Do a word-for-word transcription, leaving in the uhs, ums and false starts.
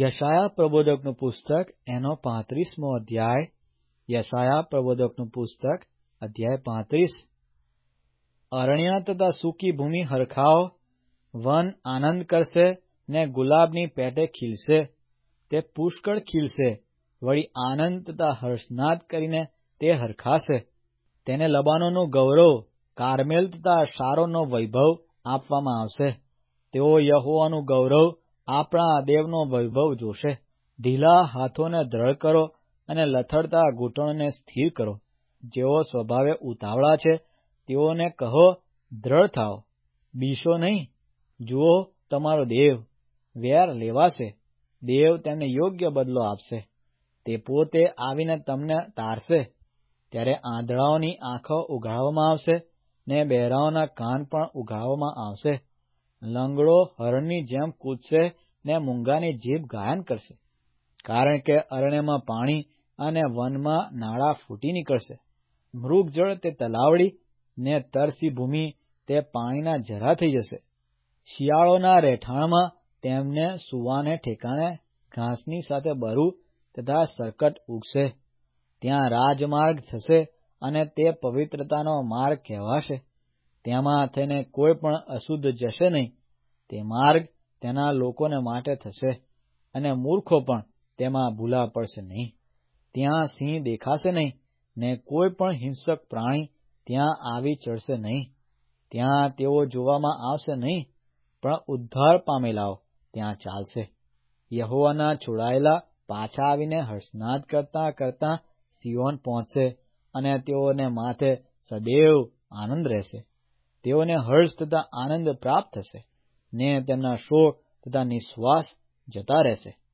યશાયા પ્રબોધકનું પુસ્તક એનો પાંત્રીસમો અધ્યાય. યશાયા પ્રબોધકનું પુસ્તક અધ્યાય પાંત્રીસ. અરણ્ય તથા સૂકી ભૂમિ હરખાઓ, વન આનંદ કરશે ને ગુલાબની પેટે ખીલશે. તે પુષ્કળ ખીલશે, વળી આનંદ તથા હર્ષનાદ કરીને તે હરખાશે. તેને લબાનોનું ગૌરવ, કાર્મેલ તથા શારોનનો વૈભવ આપવામાં આવશે. તેઓ યહોવાનું ગૌરવ, આપણા દેવનો વૈભવ જોશે. ઢીલા હાથોને દ્રઢ કરો અને લથડતા ઘૂંટણોને સ્થિર કરો. જેઓ સ્વભાવે ઉતાવળા છે તેઓને કહો, દ્રઢ થાઓ, બીશો નહીં. જુઓ, તમારો દેવ વેર લેવાશે. દેવ તેમને યોગ્ય બદલો આપશે. તે પોતે આવીને તમને તારશે. ત્યારે આંધળાઓની આંખો ઉઘાડવામાં આવશે ને બહેરાઓના કાન પણ ઉઘાડવામાં આવશે. લંગડો હરણની જેમ કૂદશે ને મૂંગાની જીભ ગાયન કરશે. કારણ કે અરણ્યમાં પાણી અને વનમાં નાળા ફૂટી નીકળશે. મૃગજળ તે તલાવડી ને તરસી ભૂમિ તે પાણીના ઝરા થઈ જશે. શિયાળોના રહેઠાણમાં તેમને સુવાને ઠેકાણે ઘાસની સાથે બરુ તથા સરકટ ઉગશે. ત્યાં રાજમાર્ગ થશે અને તે પવિત્રતાનો માર્ગ કહેવાશે. તેમાં થઈને કોઈ પણ અશુદ્ધ જશે નહીં. તે માર્ગ તેના લોકોને માટે થશે અને મૂર્ખો પણ તેમાં ભૂલા પડશે નહીં. ત્યાં સિંહ દેખાશે નહીં ને કોઈ પણ હિંસક પ્રાણી ત્યાં આવી ચડશે નહીં. ત્યાં તેઓ જોવામાં આવશે નહીં, પણ ઉદ્ધાર પામેલાઓ ત્યાં ચાલશે. યહોવાના છોડાયેલા પાછા આવીને હર્ષનાદ કરતાં કરતાં સિયોન પહોંચશે અને તેઓને માથે સદૈવ આનંદ રહેશે. તેઓને હર્ષ તથા આનંદ પ્રાપ્ત થશે ને તેમના શોક તથા નિશ્વાસ જતા રહેશે.